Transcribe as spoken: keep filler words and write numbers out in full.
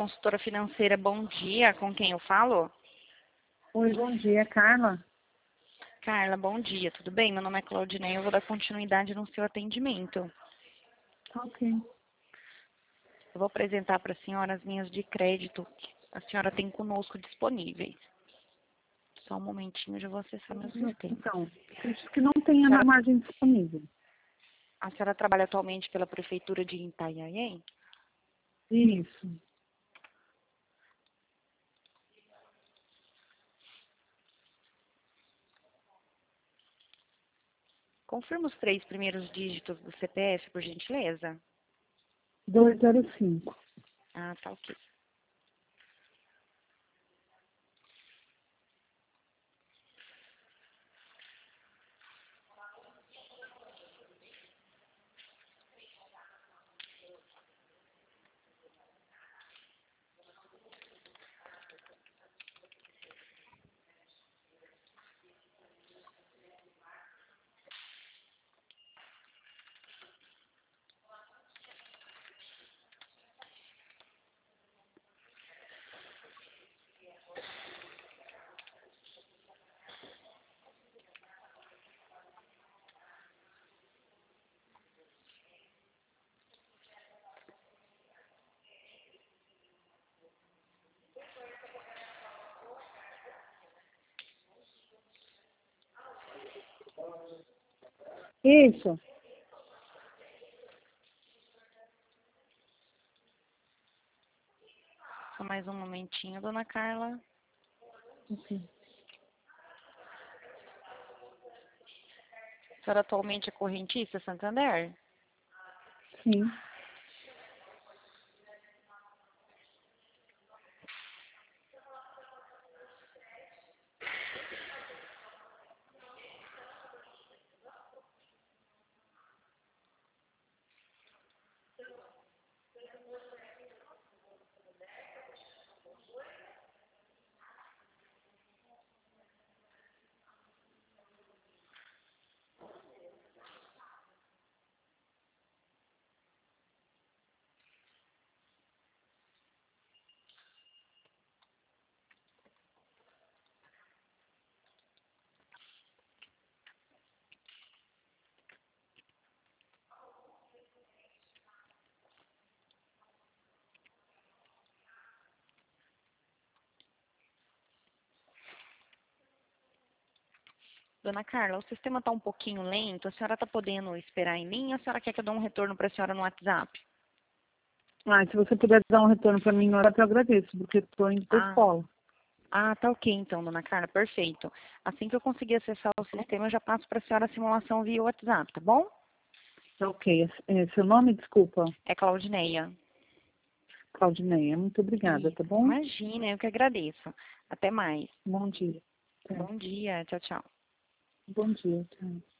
consultora financeira, bom dia. Com quem eu falo? Oi, bom dia, Carla. Carla, bom dia. Tudo bem? Meu nome é Claudinei. Eu vou dar continuidade no seu atendimento. Ok. Eu vou apresentar para a senhora as linhas de crédito que a senhora tem conosco disponíveis. Só um momentinho, eu já vou acessar meu sistema. Então, você disse que não tem a Senhora- margem disponível. A senhora trabalha atualmente pela Prefeitura de Itanhaém? Isso. Confirma os três primeiros dígitos do C P F, por gentileza. duzentos e cinco. Ah, tá ok. Isso. Só mais um momentinho, dona Carla. Ok. A senhora atualmente é correntista Santander? Sim. Dona Carla, o sistema está um pouquinho lento. A senhora está podendo esperar em linha ou a senhora quer que eu dê um retorno para a senhora no WhatsApp? Ah, se você puder dar um retorno para mim, eu até agradeço, porque estou indo para a Ah, escola. ah, tá ok então, dona Carla, perfeito. Assim que eu conseguir acessar o sistema, eu já passo para a senhora a simulação via WhatsApp, tá bom? Tá ok. É, seu nome, desculpa, É Claudineia. Claudineia. Muito obrigada, Isso. tá bom? Imagina, eu que agradeço. Até mais. Bom dia. Tá. Bom dia, tchau, tchau. Bom dia, tchau.